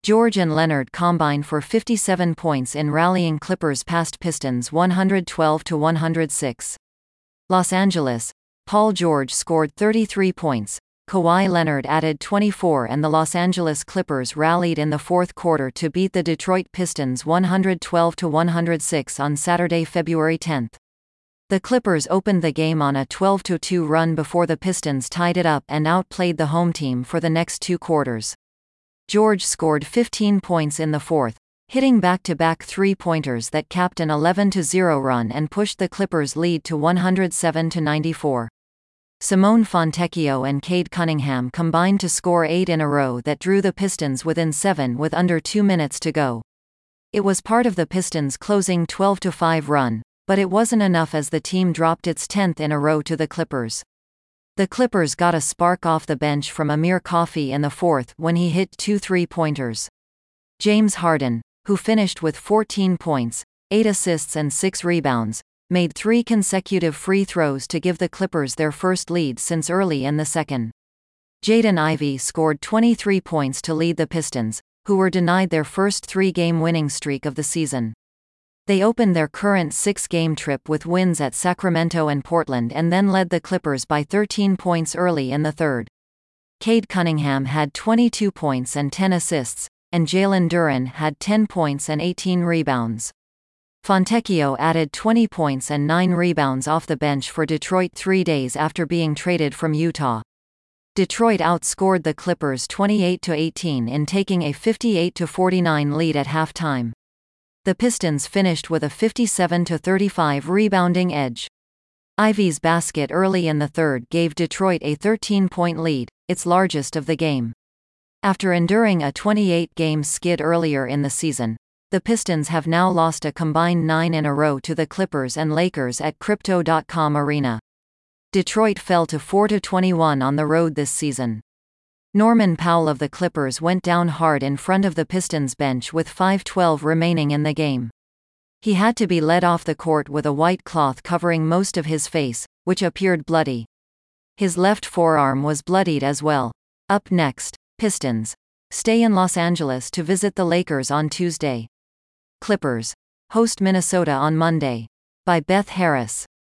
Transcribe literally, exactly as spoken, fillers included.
George and Leonard combined for fifty-seven points in rallying Clippers past Pistons one hundred twelve to one hundred six. Los Angeles. Paul George scored thirty-three points. Kawhi Leonard added twenty-four and the Los Angeles Clippers rallied in the fourth quarter to beat the Detroit Pistons one hundred twelve to one hundred six on Saturday, February tenth. The Clippers opened the game on a twelve to two run before the Pistons tied it up and outplayed the home team for the next two quarters. George scored fifteen points in the fourth, hitting back-to-back three-pointers that capped an eleven to zero run and pushed the Clippers' lead to one hundred seven to ninety-four. Simone Fontecchio and Cade Cunningham combined to score eight in a row that drew the Pistons within seven with under two minutes to go. It was part of the Pistons' closing twelve to five run, but it wasn't enough as the team dropped its tenth in a row to the Clippers. The Clippers got a spark off the bench from Amir Coffey in the fourth when he hit two three-pointers. James Harden, who finished with fourteen points, eight assists and six rebounds, made three consecutive free throws to give the Clippers their first lead since early in the second. Jaden Ivey scored twenty-three points to lead the Pistons, who were denied their first three-game winning streak of the season. They opened their current six-game trip with wins at Sacramento and Portland and then led the Clippers by thirteen points early in the third. Cade Cunningham had twenty-two points and ten assists, and Jalen Duren had ten points and eighteen rebounds. Fontecchio added twenty points and nine rebounds off the bench for Detroit three days after being traded from Utah. Detroit outscored the Clippers twenty-eight to eighteen in taking a fifty-eight to forty-nine lead at halftime. The Pistons finished with a fifty-seven to thirty-five rebounding edge. Ivey's basket early in the third gave Detroit a thirteen-point lead, its largest of the game. After enduring a twenty-eight game skid earlier in the season, the Pistons have now lost a combined nine in a row to the Clippers and Lakers at Crypto dot com Arena. Detroit fell to four to twenty-one on the road this season. Norman Powell of the Clippers went down hard in front of the Pistons bench with five twelve remaining in the game. He had to be led off the court with a white cloth covering most of his face, which appeared bloody. His left forearm was bloodied as well. Up next, Pistons stay in Los Angeles to visit the Lakers on Tuesday. Clippers host Minnesota on Monday. By Beth Harris.